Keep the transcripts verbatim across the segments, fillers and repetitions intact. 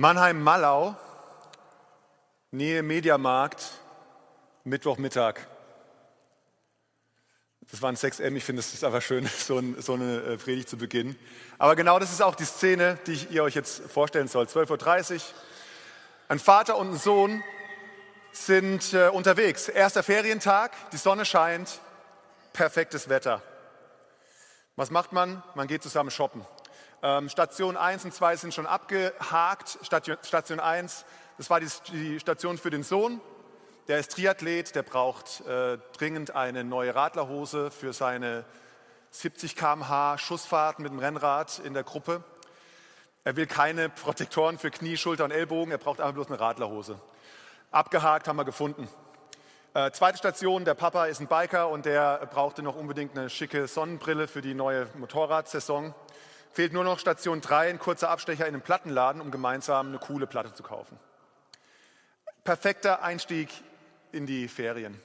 Mannheim-Mallau, Nähe Mediamarkt, Mittwochmittag. Das waren sechs M, ich finde, es ist einfach schön, so, ein, so eine Predigt zu beginnen. Aber genau das ist auch die Szene, die ich ihr euch jetzt vorstellen soll. zwölf Uhr dreißig, ein Vater und ein Sohn sind äh, unterwegs. Erster Ferientag, die Sonne scheint, perfektes Wetter. Was macht man? Man geht zusammen shoppen. Ähm, Station eins und zwei sind schon abgehakt. Station, Station eins, das war die, die Station für den Sohn. Der ist Triathlet, der braucht äh, dringend eine neue Radlerhose für seine siebzig Kilometer pro Stunde Schussfahrt mit dem Rennrad in der Gruppe. Er will keine Protektoren für Knie, Schulter und Ellbogen, er braucht einfach bloß eine Radlerhose. Abgehakt, haben wir gefunden. Äh, zweite Station, der Papa ist ein Biker und der brauchte noch unbedingt eine schicke Sonnenbrille für die neue Motorradsaison. Fehlt nur noch Station drei, ein kurzer Abstecher in den Plattenladen, um gemeinsam eine coole Platte zu kaufen. Perfekter Einstieg in die Ferien.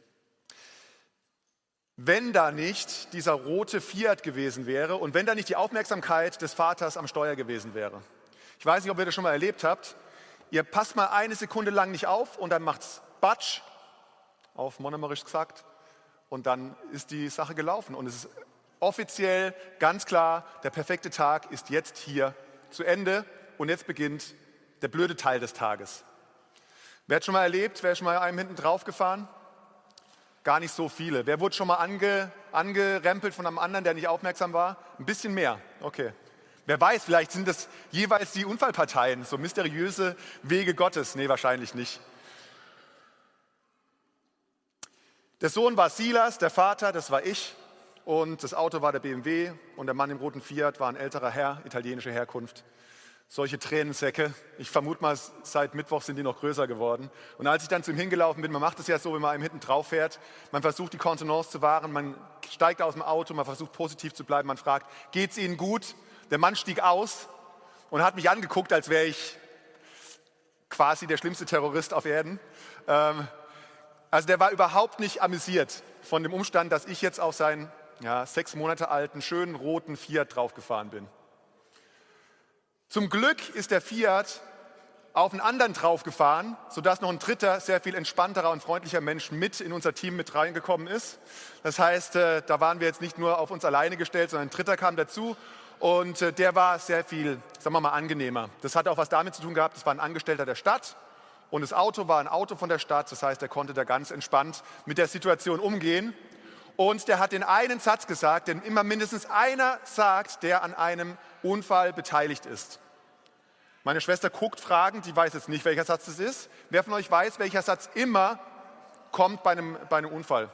Wenn da nicht dieser rote Fiat gewesen wäre und wenn da nicht die Aufmerksamkeit des Vaters am Steuer gewesen wäre. Ich weiß nicht, ob ihr das schon mal erlebt habt. Ihr passt mal eine Sekunde lang nicht auf und dann macht's Batsch, auf Monomerisch gesagt, und dann ist die Sache gelaufen. Und es ist offiziell ganz klar, der perfekte Tag ist jetzt hier zu Ende und jetzt beginnt der blöde Teil des Tages. Wer hat schon mal erlebt, wer ist schon mal einem hinten drauf gefahren? Gar nicht so viele. Wer wurde schon mal ange, angerempelt von einem anderen, der nicht aufmerksam war? Ein bisschen mehr, okay. Wer weiß, vielleicht sind das jeweils die Unfallparteien, so mysteriöse Wege Gottes. Nee, wahrscheinlich nicht. Der Sohn war Silas, der Vater, das war ich. Und das Auto war der B M W und der Mann im roten Fiat war ein älterer Herr, italienische Herkunft. Solche Tränensäcke, ich vermute mal, seit Mittwoch sind die noch größer geworden. Und als ich dann zu ihm hingelaufen bin, man macht es ja so, wenn man einem hinten drauf fährt, man versucht die Kontenance zu wahren, man steigt aus dem Auto, man versucht positiv zu bleiben, man fragt, geht's Ihnen gut? Der Mann stieg aus und hat mich angeguckt, als wäre ich quasi der schlimmste Terrorist auf Erden. Ähm, also der war überhaupt nicht amüsiert von dem Umstand, dass ich jetzt auf seinen ja, sechs Monate alten, schönen roten Fiat draufgefahren bin. Zum Glück ist der Fiat auf einen anderen draufgefahren, sodass noch ein dritter, sehr viel entspannterer und freundlicher Mensch mit in unser Team mit reingekommen ist. Das heißt, da waren wir jetzt nicht nur auf uns alleine gestellt, sondern ein dritter kam dazu und der war sehr viel, sagen wir mal, angenehmer. Das hat auch was damit zu tun gehabt, das war ein Angestellter der Stadt und das Auto war ein Auto von der Stadt. Das heißt, er konnte da ganz entspannt mit der Situation umgehen. Und der hat den einen Satz gesagt, den immer mindestens einer sagt, der an einem Unfall beteiligt ist. Meine Schwester guckt fragend, die weiß jetzt nicht, welcher Satz das ist. Wer von euch weiß, welcher Satz immer kommt bei einem, bei einem Unfall?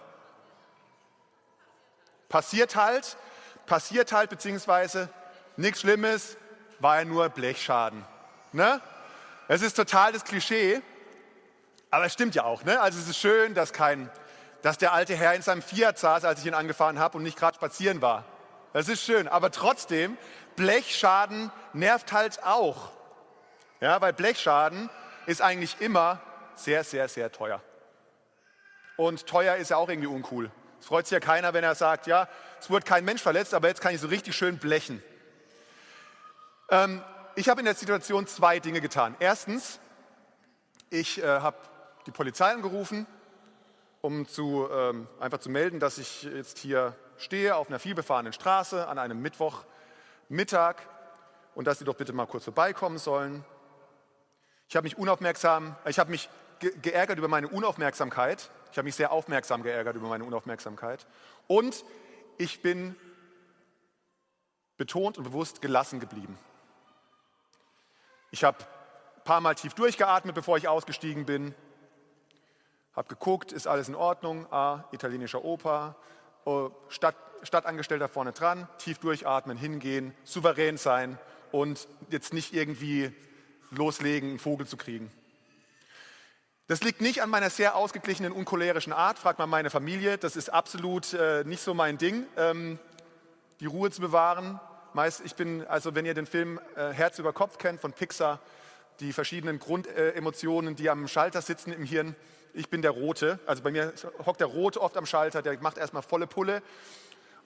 Passiert halt, passiert halt, beziehungsweise nichts Schlimmes, war ja nur Blechschaden. Ne? Es ist total das Klischee, aber es stimmt ja auch. Ne? Also es ist schön, dass kein... dass der alte Herr in seinem Fiat saß, als ich ihn angefahren habe und nicht gerade spazieren war. Das ist schön, aber trotzdem, Blechschaden nervt halt auch. Ja, weil Blechschaden ist eigentlich immer sehr, sehr, sehr teuer. Und teuer ist ja auch irgendwie uncool. Es freut sich ja keiner, wenn er sagt, ja, es wurde kein Mensch verletzt, aber jetzt kann ich so richtig schön blechen. Ähm, ich habe in der Situation zwei Dinge getan. Erstens, ich äh, habe die Polizei angerufen, um zu, ähm, einfach zu melden, dass ich jetzt hier stehe auf einer vielbefahrenen Straße an einem Mittwochmittag und dass sie doch bitte mal kurz vorbeikommen sollen. Ich habe mich unaufmerksam, ich habe mich ge- geärgert über meine Unaufmerksamkeit. Ich habe mich sehr aufmerksam geärgert über meine Unaufmerksamkeit. Und ich bin betont und bewusst gelassen geblieben. Ich habe ein paar Mal tief durchgeatmet, bevor ich ausgestiegen bin. Hab geguckt, ist alles in Ordnung, ah, italienischer Opa, oh, Stadt, Stadtangestellter vorne dran, tief durchatmen, hingehen, souverän sein und jetzt nicht irgendwie loslegen, einen Vogel zu kriegen. Das liegt nicht an meiner sehr ausgeglichenen, uncholerischen Art, fragt mal meine Familie, das ist absolut äh, nicht so mein Ding, ähm, die Ruhe zu bewahren. Meist, ich bin, also wenn ihr den Film äh, Herz über Kopf kennt von Pixar, die verschiedenen Grundemotionen, die am Schalter sitzen im Hirn, ich bin der Rote, also bei mir hockt der Rote oft am Schalter, der macht erstmal volle Pulle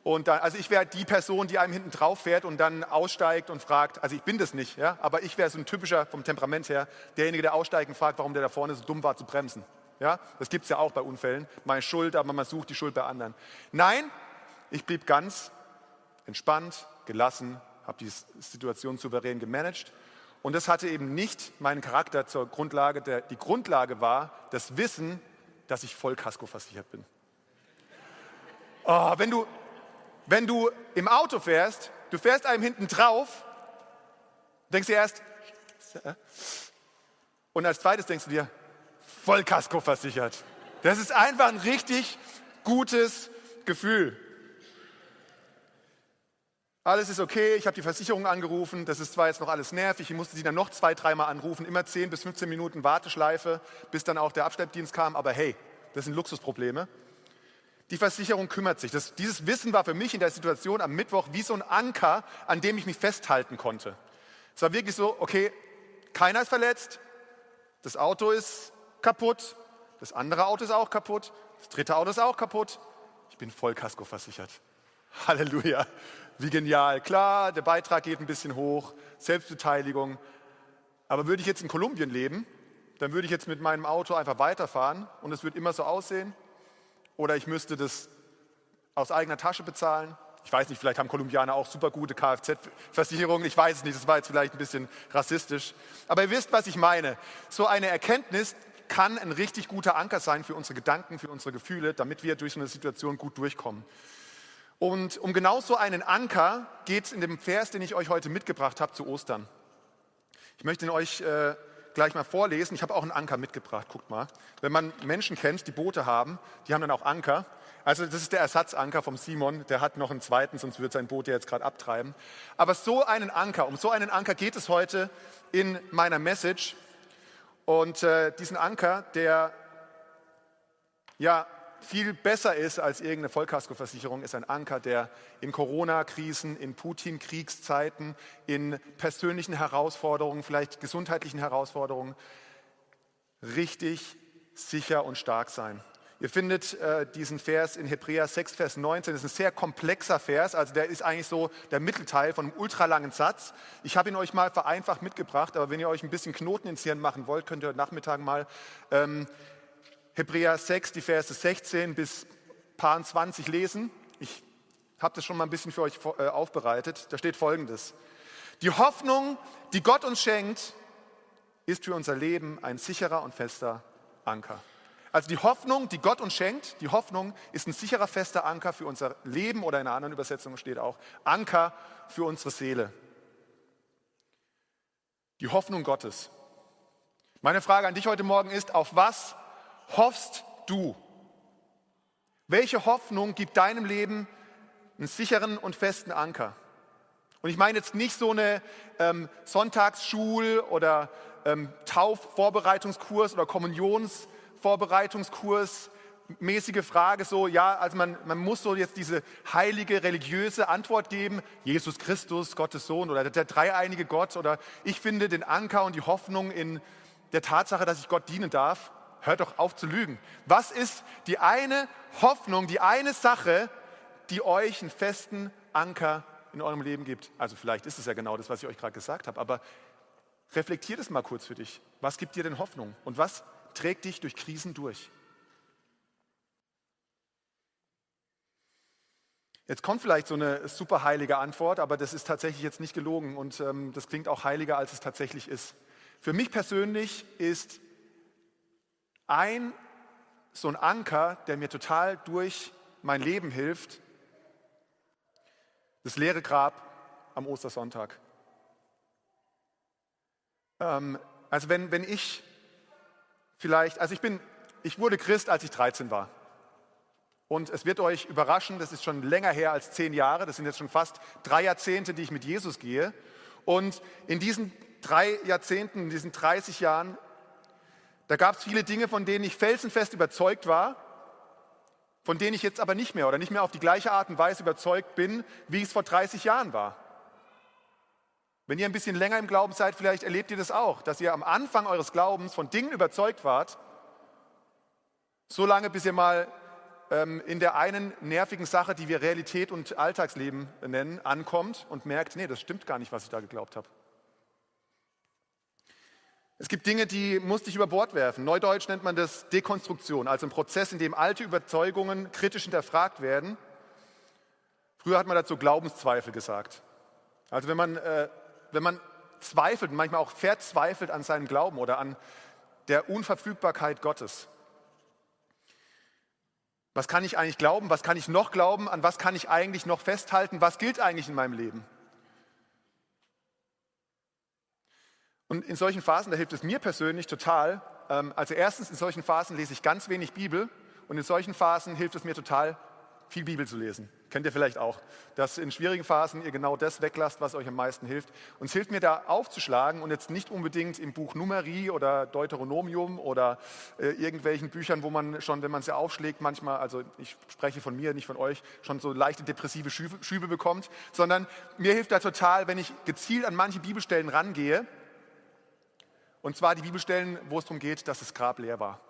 Und dann, also ich wäre die Person, die einem hinten drauf fährt und dann aussteigt und fragt, also ich bin das nicht, ja, aber ich wäre so ein typischer vom Temperament her, derjenige, der aussteigt und fragt, warum der da vorne so dumm war zu bremsen. Ja, das gibt es ja auch bei Unfällen. Meine Schuld, aber man sucht die Schuld bei anderen. Nein, ich blieb ganz entspannt, gelassen, habe die Situation souverän gemanagt. Und das hatte eben nicht meinen Charakter zur Grundlage. Der, die Grundlage war das Wissen, dass ich voll Kasko versichert bin. Oh, wenn du, wenn du im Auto fährst, du fährst einem hinten drauf, denkst dir erst, und als zweites denkst du dir, voll Kasko versichert. Das ist einfach ein richtig gutes Gefühl. Alles ist okay, ich habe die Versicherung angerufen, das ist zwar jetzt noch alles nervig, ich musste sie dann noch zwei, dreimal anrufen, immer zehn bis fünfzehn Minuten Warteschleife, bis dann auch der Abschleppdienst kam, aber hey, das sind Luxusprobleme. Die Versicherung kümmert sich. Das, dieses Wissen war für mich in der Situation am Mittwoch wie so ein Anker, an dem ich mich festhalten konnte. Es war wirklich so, okay, keiner ist verletzt, das Auto ist kaputt, das andere Auto ist auch kaputt, das dritte Auto ist auch kaputt. Ich bin voll Kasko versichert. Halleluja, wie genial. Klar, der Beitrag geht ein bisschen hoch, Selbstbeteiligung. Aber würde ich jetzt in Kolumbien leben, dann würde ich jetzt mit meinem Auto einfach weiterfahren und es würde immer so aussehen. Oder ich müsste das aus eigener Tasche bezahlen. Ich weiß nicht, vielleicht haben Kolumbianer auch super gute Kfz-Versicherungen. Ich weiß es nicht, das war jetzt vielleicht ein bisschen rassistisch. Aber ihr wisst, was ich meine. So eine Erkenntnis kann ein richtig guter Anker sein für unsere Gedanken, für unsere Gefühle, damit wir durch so eine Situation gut durchkommen. Und um genau so einen Anker geht es in dem Vers, den ich euch heute mitgebracht habe, zu Ostern. Ich möchte ihn euch äh, gleich mal vorlesen. Ich habe auch einen Anker mitgebracht, guckt mal. Wenn man Menschen kennt, die Boote haben, die haben dann auch Anker. Also das ist der Ersatzanker vom Simon, der hat noch einen zweiten, sonst wird sein Boot ja jetzt gerade abtreiben. Aber so einen Anker, um so einen Anker geht es heute in meiner Message. Und äh, diesen Anker, der ja viel besser ist als irgendeine Vollkaskoversicherung, ist ein Anker, der in Corona-Krisen, in Putin-Kriegszeiten, in persönlichen Herausforderungen, vielleicht gesundheitlichen Herausforderungen, richtig sicher und stark sein. Ihr findet äh, diesen Vers in Hebräer sechs, Vers neunzehn. Das ist ein sehr komplexer Vers, also der ist eigentlich so der Mittelteil von einem ultralangen Satz. Ich habe ihn euch mal vereinfacht mitgebracht, aber wenn ihr euch ein bisschen Knoten ins Hirn machen wollt, könnt ihr heute Nachmittag mal ähm, Hebräer sechs, die Verse sechzehn bis Paar zwanzig lesen. Ich habe das schon mal ein bisschen für euch äh, aufbereitet. Da steht Folgendes. Die Hoffnung, die Gott uns schenkt, ist für unser Leben ein sicherer und fester Anker. Also die Hoffnung, die Gott uns schenkt, die Hoffnung ist ein sicherer, fester Anker für unser Leben oder in einer anderen Übersetzung steht auch Anker für unsere Seele. Die Hoffnung Gottes. Meine Frage an dich heute Morgen ist, auf was hoffst du? Welche Hoffnung gibt deinem Leben einen sicheren und festen Anker? Und ich meine jetzt nicht so eine ähm, Sonntagsschul- oder ähm, Taufvorbereitungskurs oder Kommunionsvorbereitungskurs, mäßige Frage so, ja, also man, man muss so jetzt diese heilige, religiöse Antwort geben, Jesus Christus, Gottes Sohn oder der dreieinige Gott oder ich finde den Anker und die Hoffnung in der Tatsache, dass ich Gott dienen darf. Hört doch auf zu lügen. Was ist die eine Hoffnung, die eine Sache, die euch einen festen Anker in eurem Leben gibt? Also vielleicht ist es ja genau das, was ich euch gerade gesagt habe, aber reflektiert es mal kurz für dich. Was gibt dir denn Hoffnung und was trägt dich durch Krisen durch? Jetzt kommt vielleicht so eine super heilige Antwort, aber das ist tatsächlich jetzt nicht gelogen und ähm, das klingt auch heiliger, als es tatsächlich ist. Für mich persönlich ist ein so ein Anker, der mir total durch mein Leben hilft, das leere Grab am Ostersonntag. Ähm, also wenn, wenn ich vielleicht, also ich bin, ich wurde Christ, als ich dreizehn war. Und es wird euch überraschen, das ist schon länger her als zehn Jahre, das sind jetzt schon fast drei Jahrzehnte, die ich mit Jesus gehe. Und in diesen drei Jahrzehnten, in diesen dreißig Jahren, da gab es viele Dinge, von denen ich felsenfest überzeugt war, von denen ich jetzt aber nicht mehr oder nicht mehr auf die gleiche Art und Weise überzeugt bin, wie ich es vor dreißig Jahren war. Wenn ihr ein bisschen länger im Glauben seid, vielleicht erlebt ihr das auch, dass ihr am Anfang eures Glaubens von Dingen überzeugt wart, so lange, bis ihr mal ähm, in der einen nervigen Sache, die wir Realität und Alltagsleben nennen, ankommt und merkt, nee, das stimmt gar nicht, was ich da geglaubt habe. Es gibt Dinge, die musste ich über Bord werfen. Neudeutsch nennt man das Dekonstruktion, also ein Prozess, in dem alte Überzeugungen kritisch hinterfragt werden. Früher hat man dazu Glaubenszweifel gesagt. Also wenn man, äh, wenn man zweifelt, manchmal auch verzweifelt an seinem Glauben oder an der Unverfügbarkeit Gottes. Was kann ich eigentlich glauben? Was kann ich noch glauben? An was kann ich eigentlich noch festhalten? Was gilt eigentlich in meinem Leben? Und in solchen Phasen, da hilft es mir persönlich total. Ähm, also erstens, in solchen Phasen lese ich ganz wenig Bibel und in solchen Phasen hilft es mir total, viel Bibel zu lesen. Kennt ihr vielleicht auch, dass in schwierigen Phasen ihr genau das weglasst, was euch am meisten hilft. Und es hilft mir da aufzuschlagen und jetzt nicht unbedingt im Buch Numeri oder Deuteronomium oder äh, irgendwelchen Büchern, wo man schon, wenn man sie aufschlägt, manchmal, also ich spreche von mir, nicht von euch, schon so leichte depressive Schübe, Schübe bekommt, sondern mir hilft da total, wenn ich gezielt an manche Bibelstellen rangehe. Und zwar die Bibelstellen, wo es darum geht, dass das Grab leer war.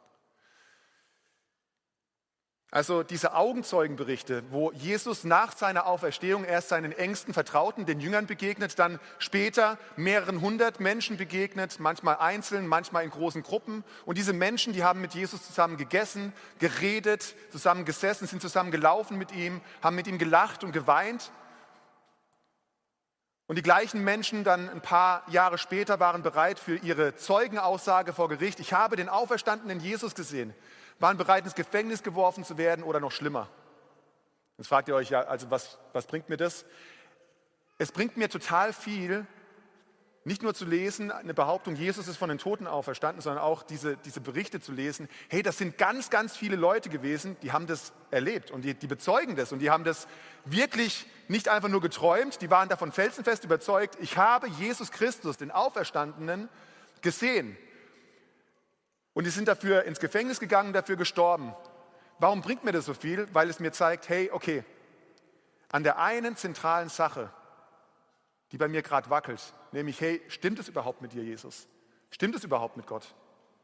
Also diese Augenzeugenberichte, wo Jesus nach seiner Auferstehung erst seinen engsten Vertrauten, den Jüngern begegnet, dann später mehreren hundert Menschen begegnet, manchmal einzeln, manchmal in großen Gruppen. Und diese Menschen, die haben mit Jesus zusammen gegessen, geredet, zusammen gesessen, sind zusammen gelaufen mit ihm, haben mit ihm gelacht und geweint. Und die gleichen Menschen dann ein paar Jahre später waren bereit für ihre Zeugenaussage vor Gericht. Ich habe den auferstandenen Jesus gesehen. Waren bereit, ins Gefängnis geworfen zu werden oder noch schlimmer. Jetzt fragt ihr euch, ja, also was, was bringt mir das? Es bringt mir total viel, nicht nur zu lesen, eine Behauptung, Jesus ist von den Toten auferstanden, sondern auch diese, diese Berichte zu lesen. Hey, das sind ganz, ganz viele Leute gewesen, die haben das erlebt und die, die bezeugen das und die haben das wirklich nicht einfach nur geträumt, die waren davon felsenfest überzeugt, ich habe Jesus Christus, den Auferstandenen, gesehen. Und die sind dafür ins Gefängnis gegangen, dafür gestorben. Warum bringt mir das so viel? Weil es mir zeigt, hey, okay, an der einen zentralen Sache, die bei mir gerade wackelt, nämlich, hey, stimmt es überhaupt mit dir, Jesus? Stimmt es überhaupt mit Gott?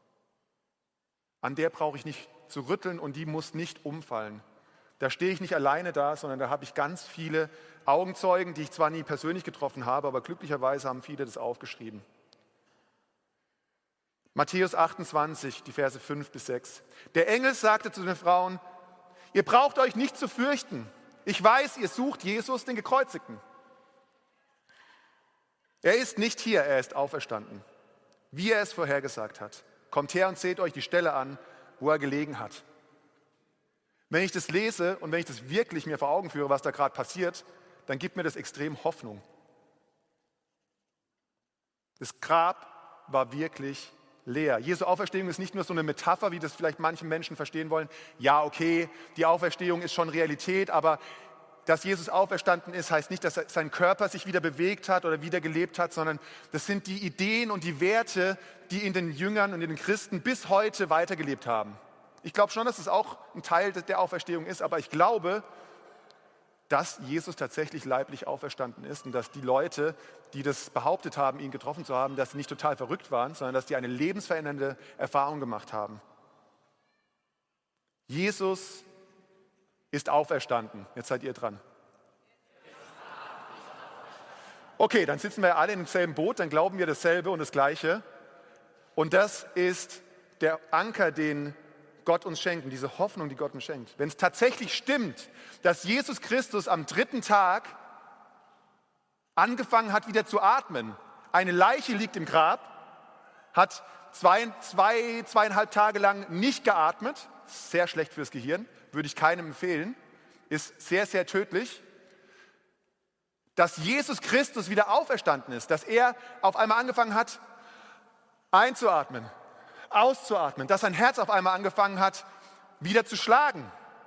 An der brauche ich nicht zu rütteln und die muss nicht umfallen. Da stehe ich nicht alleine da, sondern da habe ich ganz viele Augenzeugen, die ich zwar nie persönlich getroffen habe, aber glücklicherweise haben viele das aufgeschrieben. Matthäus achtundzwanzig, die Verse fünf bis sechs. Der Engel sagte zu den Frauen, ihr braucht euch nicht zu fürchten. Ich weiß, ihr sucht Jesus, den Gekreuzigten. Er ist nicht hier, er ist auferstanden, wie er es vorhergesagt hat. Kommt her und seht euch die Stelle an, wo er gelegen hat. Wenn ich das lese und wenn ich das wirklich mir vor Augen führe, was da gerade passiert, dann gibt mir das extrem Hoffnung. Das Grab war wirklich leer. Jesu Auferstehung ist nicht nur so eine Metapher, wie das vielleicht manche Menschen verstehen wollen. Ja, okay, die Auferstehung ist schon Realität, aber dass Jesus auferstanden ist, heißt nicht, dass sein Körper sich wieder bewegt hat oder wieder gelebt hat, sondern das sind die Ideen und die Werte, die in den Jüngern und in den Christen bis heute weitergelebt haben. Ich glaube schon, dass es auch ein Teil der Auferstehung ist, aber ich glaube, dass Jesus tatsächlich leiblich auferstanden ist und dass die Leute, die das behauptet haben, ihn getroffen zu haben, dass sie nicht total verrückt waren, sondern dass die eine lebensverändernde Erfahrung gemacht haben. Jesus ist auferstanden. Jetzt seid ihr dran. Okay, dann sitzen wir alle in demselben Boot, dann glauben wir dasselbe und das Gleiche. Und das ist der Anker, den Gott uns schenkt, und diese Hoffnung, die Gott uns schenkt. Wenn es tatsächlich stimmt, dass Jesus Christus am dritten Tag angefangen hat, wieder zu atmen, eine Leiche liegt im Grab, hat zwei, zwei, zweieinhalb Tage lang nicht geatmet, sehr schlecht fürs Gehirn, würde ich keinem empfehlen, ist sehr, sehr tödlich, dass Jesus Christus wieder auferstanden ist, dass er auf einmal angefangen hat, einzuatmen, auszuatmen, dass sein Herz auf einmal angefangen hat, wieder zu schlagen.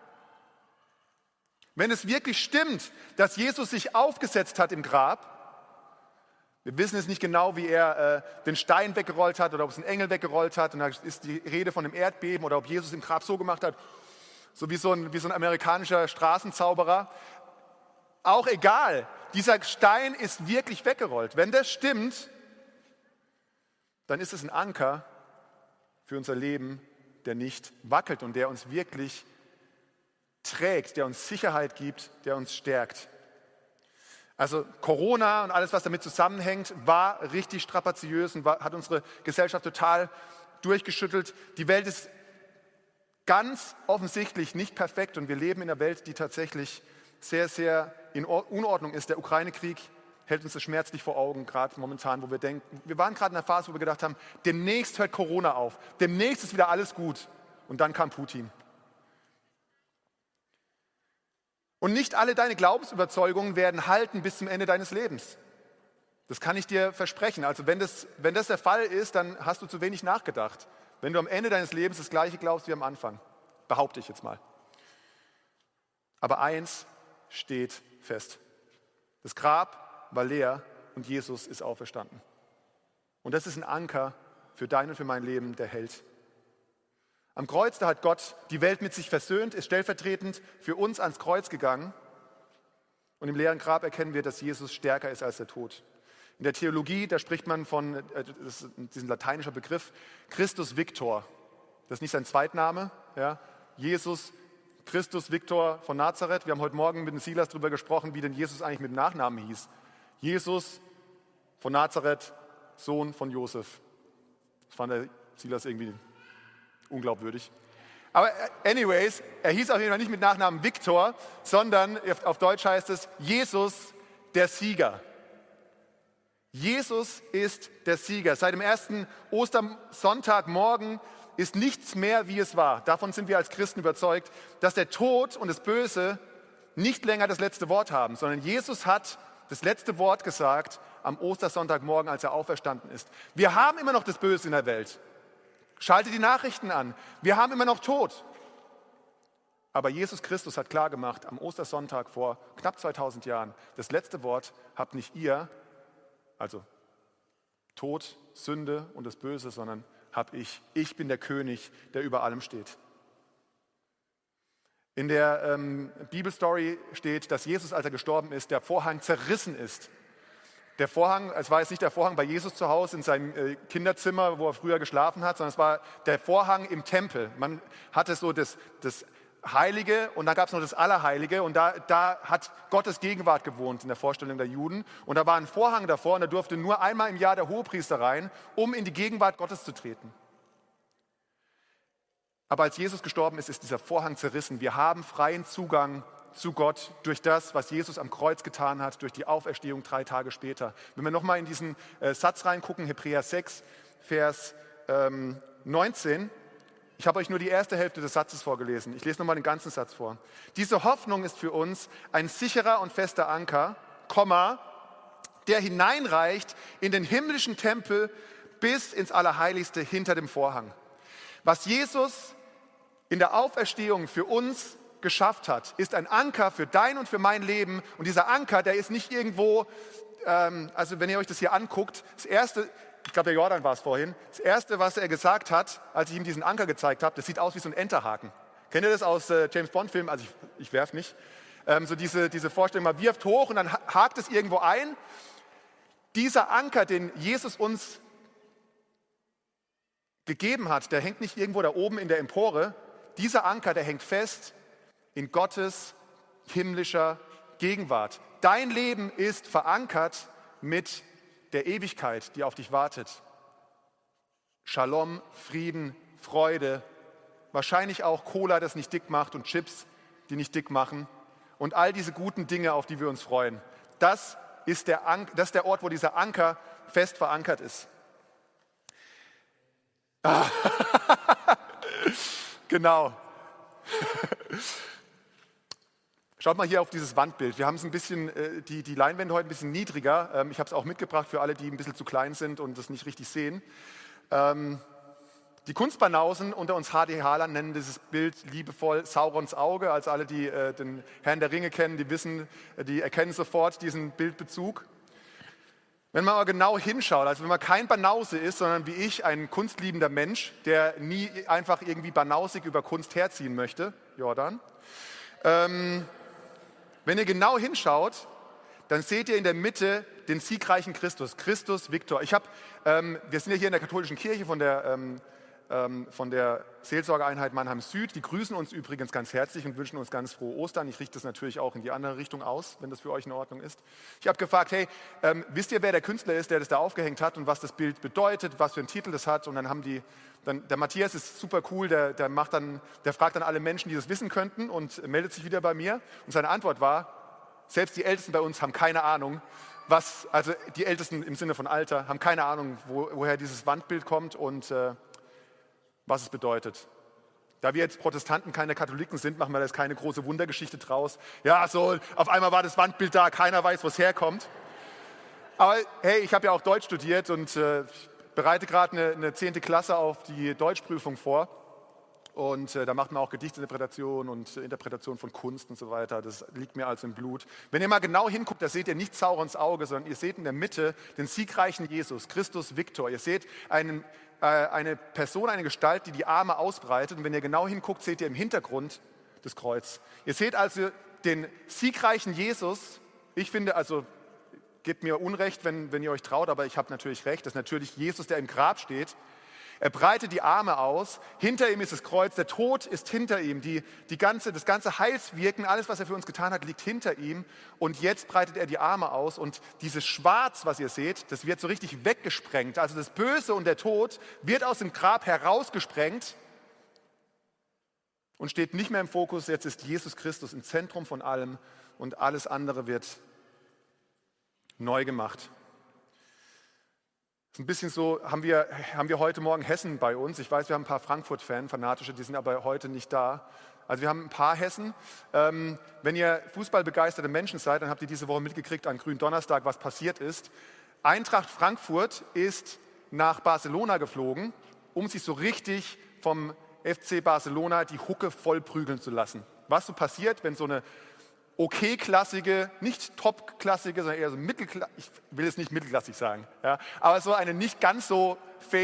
Wenn es wirklich stimmt, dass Jesus sich aufgesetzt hat im Grab, wir wissen jetzt nicht genau, wie er äh, den Stein weggerollt hat oder ob es ein Engel weggerollt hat, und da ist die Rede von einem Erdbeben, oder ob Jesus im Grab so gemacht hat, so wie so ein, wie so ein amerikanischer Straßenzauberer. Auch egal, dieser Stein ist wirklich weggerollt. Wenn das stimmt, dann ist es ein Anker für unser Leben, der nicht wackelt und der uns wirklich trägt, der uns Sicherheit gibt, der uns stärkt. Also Corona und alles, was damit zusammenhängt, war richtig strapaziös und war, hat unsere Gesellschaft total durchgeschüttelt. Die Welt ist ganz offensichtlich nicht perfekt und wir leben in einer Welt, die tatsächlich sehr, sehr in Unordnung ist. Der Ukraine-Krieg hält uns das schmerzlich vor Augen, gerade momentan, wo wir denken, wir waren gerade in einer Phase, wo wir gedacht haben, demnächst hört Corona auf, demnächst ist wieder alles gut. Und dann kam Putin. Und nicht alle deine Glaubensüberzeugungen werden halten bis zum Ende deines Lebens. Das kann ich dir versprechen. Also wenn das, wenn das der Fall ist, dann hast du zu wenig nachgedacht. Wenn du am Ende deines Lebens das Gleiche glaubst wie am Anfang. Behaupte ich jetzt mal. Aber eins steht fest. Das Grab war leer und Jesus ist auferstanden. Und das ist ein Anker für dein und für mein Leben, der hält. Am Kreuz, da hat Gott die Welt mit sich versöhnt, ist stellvertretend für uns ans Kreuz gegangen. Und im leeren Grab erkennen wir, dass Jesus stärker ist als der Tod. In der Theologie, da spricht man von, das ist diesen lateinischer Begriff, Christus Victor. Das ist nicht sein Zweitname, ja. Jesus Christus Victor von Nazareth. Wir haben heute Morgen mit dem Silas darüber gesprochen, wie denn Jesus eigentlich mit Nachnamen hieß. Jesus von Nazareth, Sohn von Josef. Das fand der Silas irgendwie unglaubwürdig. Aber anyways, er hieß auf jeden Fall nicht mit Nachnamen Viktor, sondern auf Deutsch heißt es Jesus der Sieger. Jesus ist der Sieger. Seit dem ersten Ostersonntagmorgen ist nichts mehr, wie es war. Davon sind wir als Christen überzeugt, dass der Tod und das Böse nicht länger das letzte Wort haben, sondern Jesus hat das letzte Wort gesagt am Ostersonntagmorgen, als er auferstanden ist. Wir haben immer noch das Böse in der Welt. Schalte die Nachrichten an. Wir haben immer noch Tod. Aber Jesus Christus hat klargemacht, am Ostersonntag vor knapp zweitausend Jahren, das letzte Wort habt nicht ihr, also Tod, Sünde und das Böse, sondern hab ich. Ich bin der König, der über allem steht. In der ähm, Bibelstory steht, dass Jesus, als er gestorben ist, der Vorhang zerrissen ist. Der Vorhang, es war jetzt nicht der Vorhang bei Jesus zu Hause in seinem äh, Kinderzimmer, wo er früher geschlafen hat, sondern es war der Vorhang im Tempel. Man hatte so das, das Heilige und dann gab es noch das Allerheilige und da, da hat Gottes Gegenwart gewohnt in der Vorstellung der Juden. Und da war ein Vorhang davor und da durfte nur einmal im Jahr der Hohepriester rein, um in die Gegenwart Gottes zu treten. Aber als Jesus gestorben ist, ist dieser Vorhang zerrissen. Wir haben freien Zugang zu Gott durch das, was Jesus am Kreuz getan hat, durch die Auferstehung drei Tage später. Wenn wir nochmal in diesen äh, Satz reingucken, Hebräer sechs, Vers ähm, neunzehn, ich habe euch nur die erste Hälfte des Satzes vorgelesen. Ich lese nochmal den ganzen Satz vor. Diese Hoffnung ist für uns ein sicherer und fester Anker, Komma, der hineinreicht in den himmlischen Tempel bis ins Allerheiligste hinter dem Vorhang. Was Jesus in der Auferstehung für uns geschafft hat, ist ein Anker für dein und für mein Leben. Und dieser Anker, der ist nicht irgendwo, ähm, also wenn ihr euch das hier anguckt, das erste, ich glaube der Jordan war es vorhin, das erste, was er gesagt hat, als ich ihm diesen Anker gezeigt habe, das sieht aus wie so ein Enterhaken. Kennt ihr das aus äh, James Bond Filmen? Also ich, ich werfe nicht. Ähm, so diese, diese Vorstellung, man wirft hoch und dann hakt es irgendwo ein. Dieser Anker, den Jesus uns gegeben hat, der hängt nicht irgendwo da oben in der Empore. Dieser Anker, der hängt fest in Gottes himmlischer Gegenwart. Dein Leben ist verankert mit der Ewigkeit, die auf dich wartet. Shalom, Frieden, Freude, wahrscheinlich auch Cola, das nicht dick macht und Chips, die nicht dick machen und all diese guten Dinge, auf die wir uns freuen. Das ist der, An- das ist der Ort, wo dieser Anker fest verankert ist. Ah. Genau. Schaut mal hier auf dieses Wandbild. Wir haben es ein bisschen, die, die Leinwände heute ein bisschen niedriger. Ich habe es auch mitgebracht für alle, die ein bisschen zu klein sind und das nicht richtig sehen. Die Kunstbanausen unter uns H D Halern nennen dieses Bild liebevoll Saurons Auge. Also alle, die den Herrn der Ringe kennen, die wissen, die erkennen sofort diesen Bildbezug. Wenn man aber genau hinschaut, also wenn man kein Banause ist, sondern wie ich, ein kunstliebender Mensch, der nie einfach irgendwie banausig über Kunst herziehen möchte, Jordan, ähm, wenn ihr genau hinschaut, dann seht ihr in der Mitte den siegreichen Christus, Christus Victor. Ich hab, ähm, wir sind ja hier in der katholischen Kirche von der ähm, ähm, von der Seelsorgeeinheit Mannheim Süd. Die grüßen uns übrigens ganz herzlich und wünschen uns ganz frohe Ostern. Ich richte das natürlich auch in die andere Richtung aus, wenn das für euch in Ordnung ist. Ich habe gefragt, hey, ähm, wisst ihr, wer der Künstler ist, der das da aufgehängt hat und was das Bild bedeutet, was für einen Titel das hat? Und dann haben die, dann, der Matthias ist super cool, der, der, macht dann, der fragt dann alle Menschen, die das wissen könnten und meldet sich wieder bei mir. Und seine Antwort war, selbst die Ältesten bei uns haben keine Ahnung, was, also die Ältesten im Sinne von Alter, haben keine Ahnung, wo, woher dieses Wandbild kommt und äh, was es bedeutet. Da wir jetzt Protestanten keine Katholiken sind, machen wir da jetzt keine große Wundergeschichte draus. Ja, so, auf einmal war das Wandbild da, keiner weiß, wo es herkommt. Aber hey, ich habe ja auch Deutsch studiert und äh, ich bereite gerade eine, eine zehnte Klasse auf die Deutschprüfung vor. Und äh, da macht man auch Gedichtsinterpretation und äh, Interpretation von Kunst und so weiter. Das liegt mir also im Blut. Wenn ihr mal genau hinguckt, da seht ihr nicht Saurons Auge, sondern ihr seht in der Mitte den siegreichen Jesus, Christus Victor. Ihr seht einen, äh, eine Person, eine Gestalt, die die Arme ausbreitet. Und wenn ihr genau hinguckt, seht ihr im Hintergrund das Kreuz. Ihr seht also den siegreichen Jesus. Ich finde, also gebt mir Unrecht, wenn, wenn ihr euch traut, aber ich habe natürlich recht. Das ist natürlich Jesus, der im Grab steht. Er breitet die Arme aus, hinter ihm ist das Kreuz, der Tod ist hinter ihm, die, die ganze, das ganze Heilswirken, alles, was er für uns getan hat, liegt hinter ihm. Und jetzt breitet er die Arme aus und dieses Schwarz, was ihr seht, das wird so richtig weggesprengt. Also das Böse und der Tod wird aus dem Grab herausgesprengt und steht nicht mehr im Fokus. Jetzt ist Jesus Christus im Zentrum von allem und alles andere wird neu gemacht. Ein bisschen so haben wir, haben wir heute Morgen Hessen bei uns. Ich weiß, wir haben ein paar Frankfurt-Fan, Fanatische, die sind aber heute nicht da. Also wir haben ein paar Hessen. Ähm, wenn ihr fußballbegeisterte Menschen seid, dann habt ihr diese Woche mitgekriegt an Gründonnerstag, was passiert ist. Eintracht Frankfurt ist nach Barcelona geflogen, um sich so richtig vom F C Barcelona die Hucke voll prügeln zu lassen. Was so passiert, wenn so eine okay-klassige, nicht top-klassige, sondern eher so mittelklassig, ich will es nicht mittelklassig sagen, ja, aber so eine nicht ganz so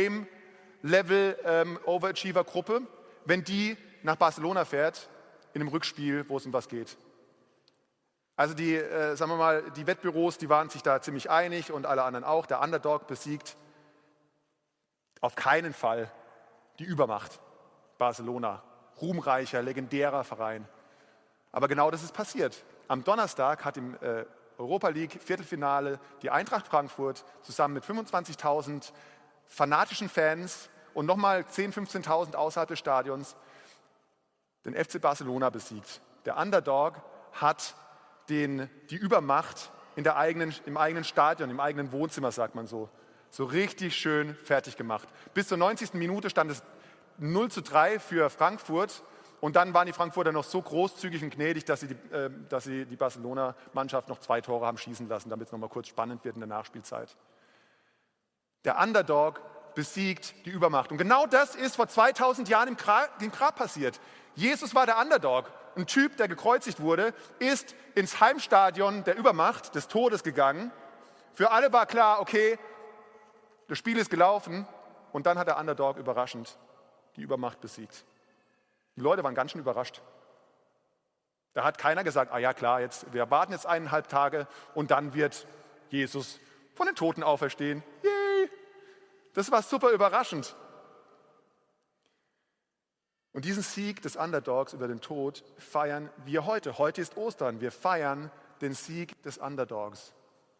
Fame-Level-Overachiever-Gruppe, ähm, wenn die nach Barcelona fährt, in einem Rückspiel, wo es um was geht. Also die, äh, sagen wir mal, die Wettbüros, die waren sich da ziemlich einig und alle anderen auch. Der Underdog besiegt auf keinen Fall die Übermacht. Barcelona, ruhmreicher, legendärer Verein. Aber genau das ist passiert. Am Donnerstag hat im äh, Europa League Viertelfinale die Eintracht Frankfurt zusammen mit fünfundzwanzigtausend fanatischen Fans und nochmal zehntausend, fünfzehntausend außerhalb des Stadions den F C Barcelona besiegt. Der Underdog hat den, die Übermacht in der eigenen, im eigenen Stadion, im eigenen Wohnzimmer, sagt man so, so richtig schön fertig gemacht. Bis zur neunzigsten Minute stand es null zu drei für Frankfurt. Und dann waren die Frankfurter noch so großzügig und gnädig, dass sie die, äh, dass sie die Barcelona-Mannschaft noch zwei Tore haben schießen lassen, damit es nochmal kurz spannend wird in der Nachspielzeit. Der Underdog besiegt die Übermacht. Und genau das ist vor zweitausend Jahren im Grab, im Grab passiert. Jesus war der Underdog. Ein Typ, der gekreuzigt wurde, ist ins Heimstadion der Übermacht, des Todes gegangen. Für alle war klar, okay, das Spiel ist gelaufen. Und dann hat der Underdog überraschend die Übermacht besiegt. Die Leute waren ganz schön überrascht. Da hat keiner gesagt, ah ja klar, jetzt, wir warten jetzt eineinhalb Tage und dann wird Jesus von den Toten auferstehen. Yay! Das war super überraschend. Und diesen Sieg des Underdogs über den Tod feiern wir heute. Heute ist Ostern. Wir feiern den Sieg des Underdogs.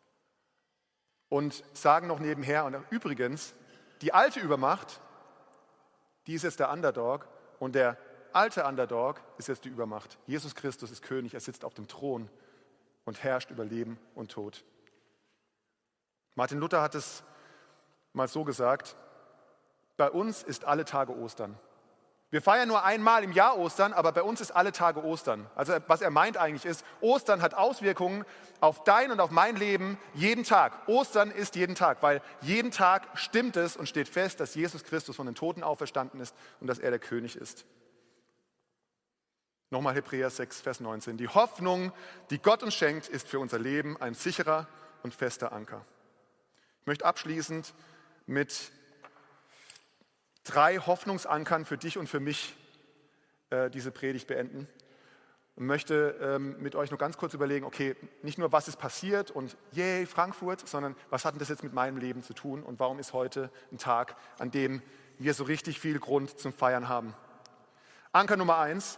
Und sagen noch nebenher, und übrigens, die alte Übermacht, die ist jetzt der Underdog und der alte Underdog ist jetzt die Übermacht. Jesus Christus ist König, er sitzt auf dem Thron und herrscht über Leben und Tod. Martin Luther hat es mal so gesagt, bei uns ist alle Tage Ostern. Wir feiern nur einmal im Jahr Ostern, aber bei uns ist alle Tage Ostern. Also was er meint eigentlich ist, Ostern hat Auswirkungen auf dein und auf mein Leben jeden Tag. Ostern ist jeden Tag, weil jeden Tag stimmt es und steht fest, dass Jesus Christus von den Toten auferstanden ist und dass er der König ist. Nochmal Hebräer sechs, Vers neunzehn. Die Hoffnung, die Gott uns schenkt, ist für unser Leben ein sicherer und fester Anker. Ich möchte abschließend mit drei Hoffnungsankern für dich und für mich äh, diese Predigt beenden und möchte ähm, mit euch nur ganz kurz überlegen, okay, nicht nur was ist passiert und yay, Frankfurt, sondern was hat denn das jetzt mit meinem Leben zu tun und warum ist heute ein Tag, an dem wir so richtig viel Grund zum Feiern haben. Anker Nummer eins.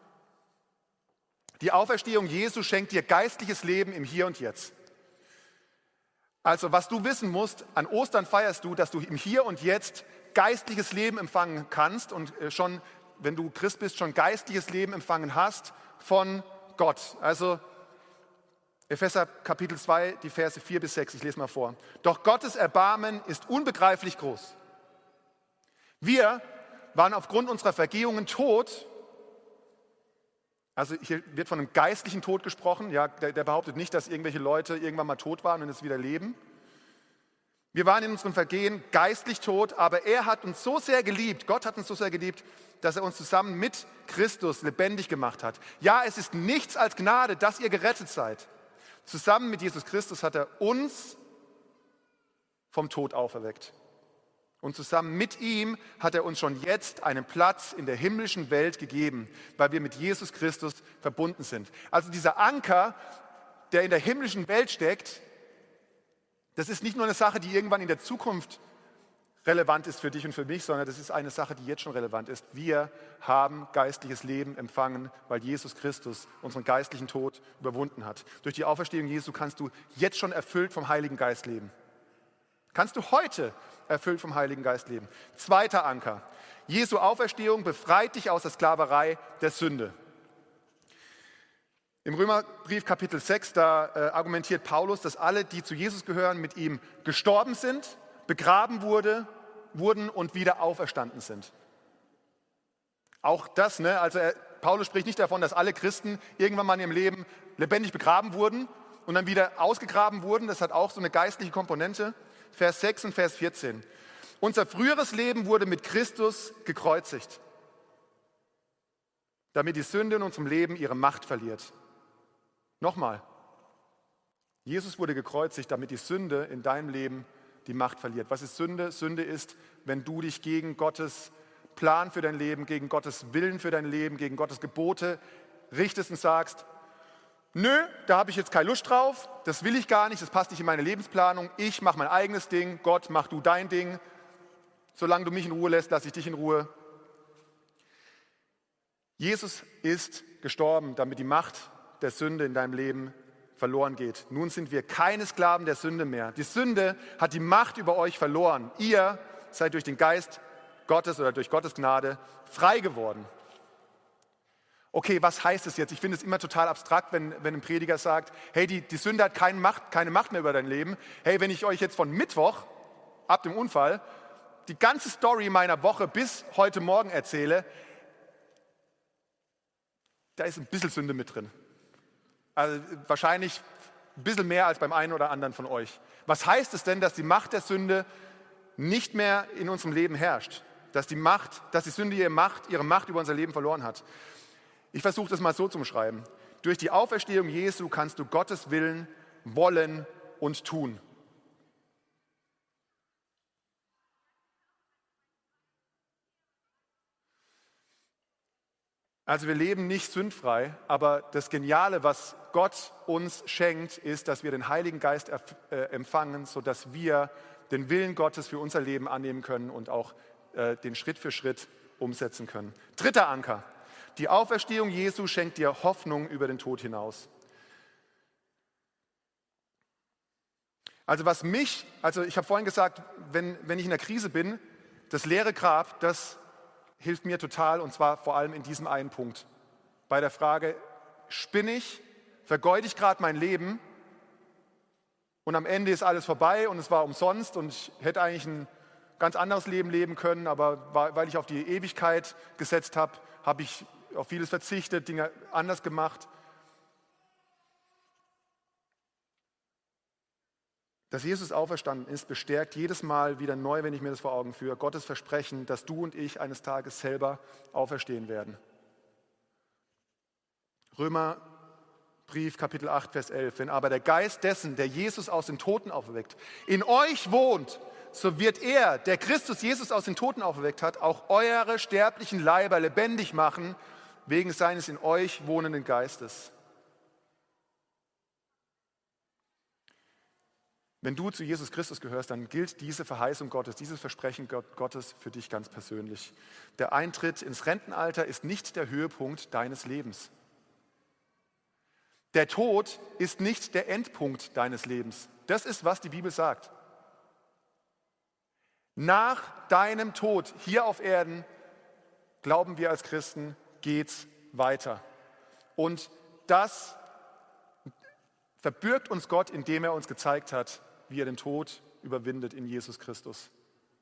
Die Auferstehung Jesu schenkt dir geistliches Leben im Hier und Jetzt. Also was du wissen musst, an Ostern feierst du, dass du im Hier und Jetzt geistliches Leben empfangen kannst und schon, wenn du Christ bist, schon geistliches Leben empfangen hast von Gott. Also Epheser Kapitel zwei, die Verse vier bis sechs, ich lese mal vor. Doch Gottes Erbarmen ist unbegreiflich groß. Wir waren aufgrund unserer Vergehungen tot. Also hier wird von einem geistlichen Tod gesprochen. Ja, der, der behauptet nicht, dass irgendwelche Leute irgendwann mal tot waren und jetzt wieder leben. Wir waren in unserem Vergehen geistlich tot, aber er hat uns so sehr geliebt, Gott hat uns so sehr geliebt, dass er uns zusammen mit Christus lebendig gemacht hat. Ja, es ist nichts als Gnade, dass ihr gerettet seid. Zusammen mit Jesus Christus hat er uns vom Tod auferweckt. Und zusammen mit ihm hat er uns schon jetzt einen Platz in der himmlischen Welt gegeben, weil wir mit Jesus Christus verbunden sind. Also dieser Anker, der in der himmlischen Welt steckt, das ist nicht nur eine Sache, die irgendwann in der Zukunft relevant ist für dich und für mich, sondern das ist eine Sache, die jetzt schon relevant ist. Wir haben geistliches Leben empfangen, weil Jesus Christus unseren geistlichen Tod überwunden hat. Durch die Auferstehung Jesu kannst du jetzt schon erfüllt vom Heiligen Geist leben. Kannst du heute erfüllt vom Heiligen Geist leben. Zweiter Anker. Jesu Auferstehung befreit dich aus der Sklaverei der Sünde. Im Römerbrief Kapitel sechs, da äh, argumentiert Paulus, dass alle, die zu Jesus gehören, mit ihm gestorben sind, begraben wurde, wurden und wieder auferstanden sind. Auch das, ne? Also er, Paulus spricht nicht davon, dass alle Christen irgendwann mal in ihrem Leben lebendig begraben wurden und dann wieder ausgegraben wurden. Das hat auch so eine geistliche Komponente. Vers sechs und Vers vierzehn. Unser früheres Leben wurde mit Christus gekreuzigt, damit die Sünde in unserem Leben ihre Macht verliert. Nochmal, Jesus wurde gekreuzigt, damit die Sünde in deinem Leben die Macht verliert. Was ist Sünde? Sünde ist, wenn du dich gegen Gottes Plan für dein Leben, gegen Gottes Willen für dein Leben, gegen Gottes Gebote richtest und sagst, nö, da habe ich jetzt keine Lust drauf, das will ich gar nicht, das passt nicht in meine Lebensplanung, ich mache mein eigenes Ding, Gott, mach du dein Ding, solange du mich in Ruhe lässt, lasse ich dich in Ruhe. Jesus ist gestorben, damit die Macht der Sünde in deinem Leben verloren geht. Nun sind wir keine Sklaven der Sünde mehr. Die Sünde hat die Macht über euch verloren. Ihr seid durch den Geist Gottes oder durch Gottes Gnade frei geworden. Okay, was heißt es jetzt? Ich finde es immer total abstrakt, wenn, wenn ein Prediger sagt, hey, die, die Sünde hat keine Macht, keine Macht mehr über dein Leben. Hey, wenn ich euch jetzt von Mittwoch, ab dem Unfall, die ganze Story meiner Woche bis heute Morgen erzähle, da ist ein bisschen Sünde mit drin. Also wahrscheinlich ein bisschen mehr als beim einen oder anderen von euch. Was heißt es denn, dass die Macht der Sünde nicht mehr in unserem Leben herrscht? Dass die Macht, dass die Sünde ihre Macht, ihre Macht über unser Leben verloren hat? Ich versuche das mal so zu beschreiben. Durch die Auferstehung Jesu kannst du Gottes Willen wollen und tun. Also wir leben nicht sündfrei, aber das Geniale, was Gott uns schenkt, ist, dass wir den Heiligen Geist empfangen, sodass wir den Willen Gottes für unser Leben annehmen können und auch den Schritt für Schritt umsetzen können. Dritter Anker. Die Auferstehung Jesu schenkt dir Hoffnung über den Tod hinaus. Also was mich, also ich habe vorhin gesagt, wenn, wenn ich in der Krise bin, das leere Grab, das hilft mir total und zwar vor allem in diesem einen Punkt. Bei der Frage, spinne ich, vergeude ich gerade mein Leben und am Ende ist alles vorbei und es war umsonst und ich hätte eigentlich ein ganz anderes Leben leben können, aber weil ich auf die Ewigkeit gesetzt habe, habe ich auf vieles verzichtet, Dinge anders gemacht. Dass Jesus auferstanden ist, bestärkt jedes Mal wieder neu, wenn ich mir das vor Augen führe, Gottes Versprechen, dass du und ich eines Tages selber auferstehen werden. Römerbrief, Kapitel acht, Vers elf. Wenn aber der Geist dessen, der Jesus aus den Toten auferweckt, in euch wohnt, so wird er, der Christus Jesus aus den Toten auferweckt hat, auch eure sterblichen Leiber lebendig machen, wegen seines in euch wohnenden Geistes. Wenn du zu Jesus Christus gehörst, dann gilt diese Verheißung Gottes, dieses Versprechen Gottes für dich ganz persönlich. Der Eintritt ins Rentenalter ist nicht der Höhepunkt deines Lebens. Der Tod ist nicht der Endpunkt deines Lebens. Das ist, was die Bibel sagt. Nach deinem Tod hier auf Erden, glauben wir als Christen, geht's weiter. Und das verbürgt uns Gott, indem er uns gezeigt hat, wie er den Tod überwindet in Jesus Christus.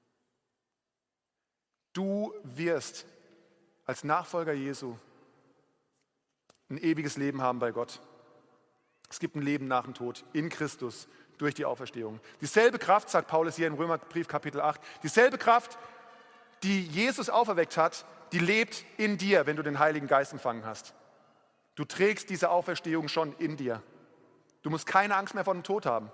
Du wirst als Nachfolger Jesu ein ewiges Leben haben bei Gott. Es gibt ein Leben nach dem Tod in Christus durch die Auferstehung. Dieselbe Kraft, sagt Paulus hier im Römerbrief Kapitel acht, dieselbe Kraft, die Jesus auferweckt hat, die lebt in dir, wenn du den Heiligen Geist empfangen hast. Du trägst diese Auferstehung schon in dir. Du musst keine Angst mehr vor dem Tod haben.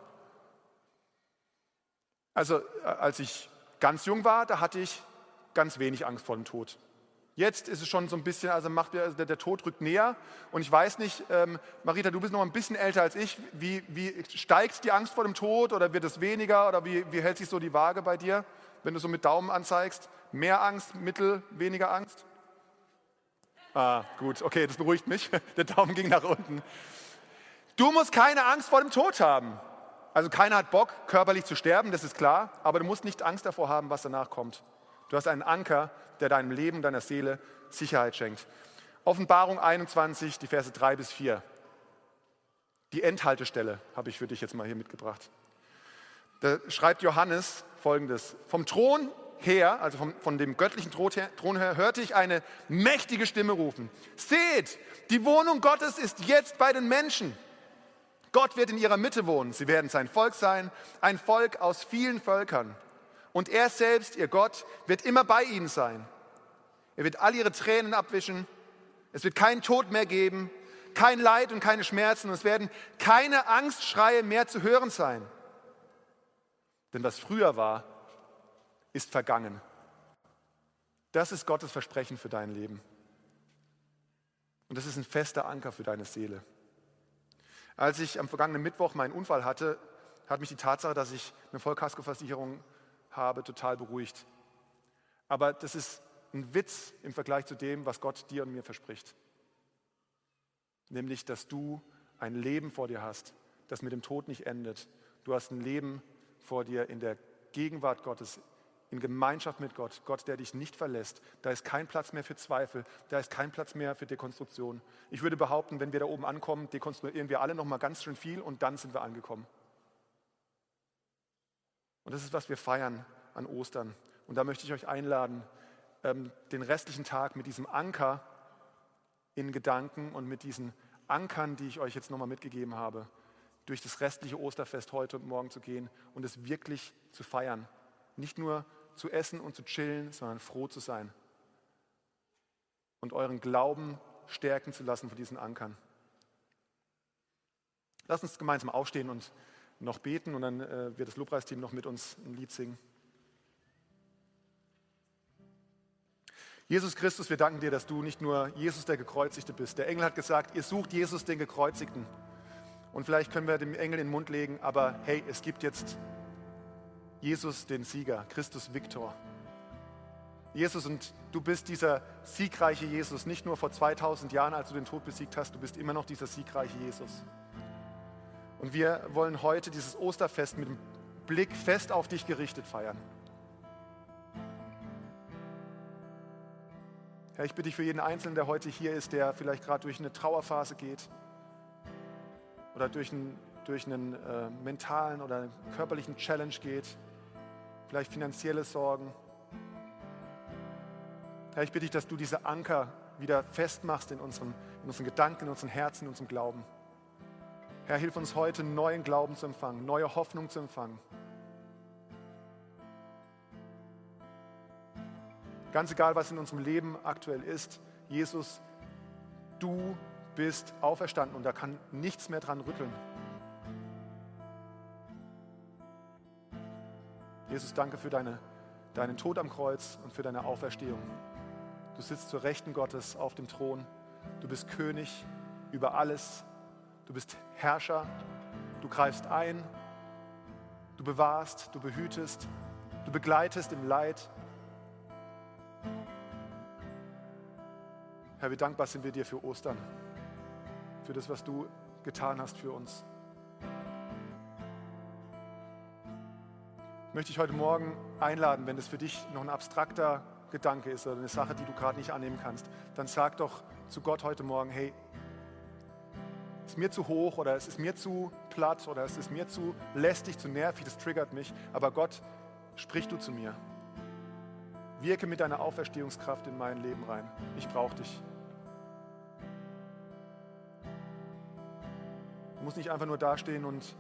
Also als ich ganz jung war, da hatte ich ganz wenig Angst vor dem Tod. Jetzt ist es schon so ein bisschen, also macht der, der Tod rückt näher. Und ich weiß nicht, ähm, Marita, du bist noch ein bisschen älter als ich. Wie, wie steigt die Angst vor dem Tod oder wird es weniger? Oder wie, wie hält sich so die Waage bei dir, wenn du so mit Daumen anzeigst? Mehr Angst, mittel, weniger Angst? Ah, gut, okay, das beruhigt mich. Der Daumen ging nach unten. Du musst keine Angst vor dem Tod haben. Also keiner hat Bock, körperlich zu sterben, das ist klar. Aber du musst nicht Angst davor haben, was danach kommt. Du hast einen Anker, der deinem Leben, deiner Seele Sicherheit schenkt. Offenbarung einundzwanzig, die Verse drei bis vier. Die Endhaltestelle habe ich für dich jetzt mal hier mitgebracht. Da schreibt Johannes Folgendes. Vom Thron her, also vom, von dem göttlichen Thron her, hörte ich eine mächtige Stimme rufen. Seht, die Wohnung Gottes ist jetzt bei den Menschen. Gott wird in ihrer Mitte wohnen. Sie werden sein Volk sein, ein Volk aus vielen Völkern. Und er selbst, ihr Gott, wird immer bei ihnen sein. Er wird all ihre Tränen abwischen. Es wird keinen Tod mehr geben, kein Leid und keine Schmerzen. Und es werden keine Angstschreie mehr zu hören sein. Denn was früher war, ist vergangen. Das ist Gottes Versprechen für dein Leben. Und das ist ein fester Anker für deine Seele. Als ich am vergangenen Mittwoch meinen Unfall hatte, hat mich die Tatsache, dass ich eine Vollkaskoversicherung habe, total beruhigt. Aber das ist ein Witz im Vergleich zu dem, was Gott dir und mir verspricht. Nämlich, dass du ein Leben vor dir hast, das mit dem Tod nicht endet. Du hast ein Leben vor dir in der Gegenwart Gottes, in Gemeinschaft mit Gott. Gott, der dich nicht verlässt. Da ist kein Platz mehr für Zweifel, da ist kein Platz mehr für Dekonstruktion. Ich würde behaupten, wenn wir da oben ankommen, dekonstruieren wir alle noch mal ganz schön viel und dann sind wir angekommen. Und das ist, was wir feiern an Ostern. Und da möchte ich euch einladen, den restlichen Tag mit diesem Anker in Gedanken und mit diesen Ankern, die ich euch jetzt nochmal mitgegeben habe, durch das restliche Osterfest heute und morgen zu gehen und es wirklich zu feiern. Nicht nur zu essen und zu chillen, sondern froh zu sein. Und euren Glauben stärken zu lassen von diesen Ankern. Lasst uns gemeinsam aufstehen und noch beten und dann äh, wird das Lobpreisteam noch mit uns ein Lied singen. Jesus Christus, wir danken dir, dass du nicht nur Jesus der Gekreuzigte bist. Der Engel hat gesagt, ihr sucht Jesus den Gekreuzigten. Und vielleicht können wir dem Engel in den Mund legen, aber hey, es gibt jetzt Jesus den Sieger, Christus Victor. Jesus, und du bist dieser siegreiche Jesus, nicht nur vor zweitausend Jahren, als du den Tod besiegt hast, du bist immer noch dieser siegreiche Jesus. Und wir wollen heute dieses Osterfest mit dem Blick fest auf dich gerichtet feiern. Herr, ich bitte dich für jeden Einzelnen, der heute hier ist, der vielleicht gerade durch eine Trauerphase geht oder durch einen, durch einen äh, mentalen oder körperlichen Challenge geht, vielleicht finanzielle Sorgen. Herr, ich bitte dich, dass du diese Anker wieder festmachst in unseren, in unseren Gedanken, in unseren Herzen, in unserem Glauben. Herr, hilf uns heute, neuen Glauben zu empfangen, neue Hoffnung zu empfangen. Ganz egal, was in unserem Leben aktuell ist, Jesus, du bist auferstanden und da kann nichts mehr dran rütteln. Jesus, danke für deine, deinen Tod am Kreuz und für deine Auferstehung. Du sitzt zur Rechten Gottes auf dem Thron. Du bist König über alles. Du bist Herrscher. Du greifst ein. Du bewahrst, du behütest, du begleitest im Leid. Herr, wie dankbar sind wir dir für Ostern, für das, was du getan hast für uns. Möchte ich heute Morgen einladen, wenn das für dich noch ein abstrakter Gedanke ist oder eine Sache, die du gerade nicht annehmen kannst, dann sag doch zu Gott heute Morgen, hey, es ist mir zu hoch oder es ist mir zu platt oder es ist mir zu lästig, zu nervig, das triggert mich, aber Gott, sprich du zu mir. Wirke mit deiner Auferstehungskraft in mein Leben rein. Ich brauche dich. Du musst nicht einfach nur dastehen und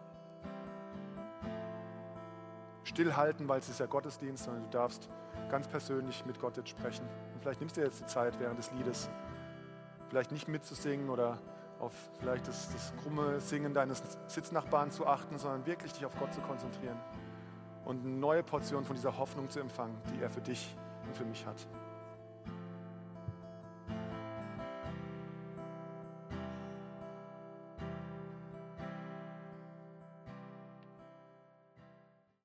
stillhalten, weil es ist ja Gottesdienst, sondern du darfst ganz persönlich mit Gott jetzt sprechen. Und vielleicht nimmst du dir jetzt die Zeit während des Liedes, vielleicht nicht mitzusingen oder auf vielleicht das, das krumme Singen deines Sitznachbarn zu achten, sondern wirklich dich auf Gott zu konzentrieren und eine neue Portion von dieser Hoffnung zu empfangen, die er für dich und für mich hat.